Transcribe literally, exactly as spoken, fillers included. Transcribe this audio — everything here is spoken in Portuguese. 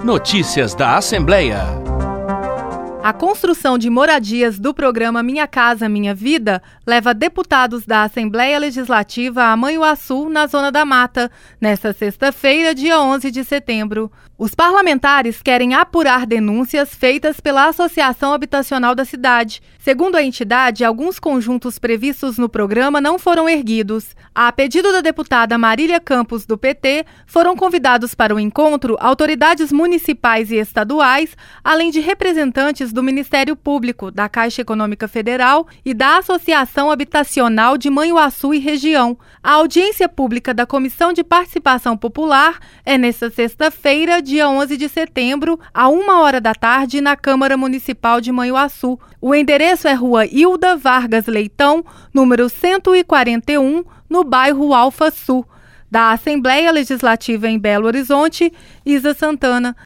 Notícias da Assembleia. A construção de moradias do programa Minha Casa Minha Vida leva deputados da Assembleia Legislativa a Manhuaçu, na Zona da Mata, nesta sexta-feira, dia onze de setembro. Os parlamentares querem apurar denúncias feitas pela Associação Habitacional da cidade. Segundo a entidade, alguns conjuntos previstos no programa não foram erguidos. A pedido da deputada Marília Campos, do P T, foram convidados para o encontro autoridades municipais e estaduais, além de representantes do Ministério Público, da Caixa Econômica Federal e da Associação Habitacional de Manhuaçu e região. A audiência pública da Comissão de Participação Popular é nesta sexta-feira, dia onze de setembro, a uma hora da tarde, na Câmara Municipal de Manhuaçu. O endereço é Rua Hilda Vargas Leitão, número cento e quarenta e um, no bairro Alfa Sul. Da Assembleia Legislativa em Belo Horizonte, Isa Santana.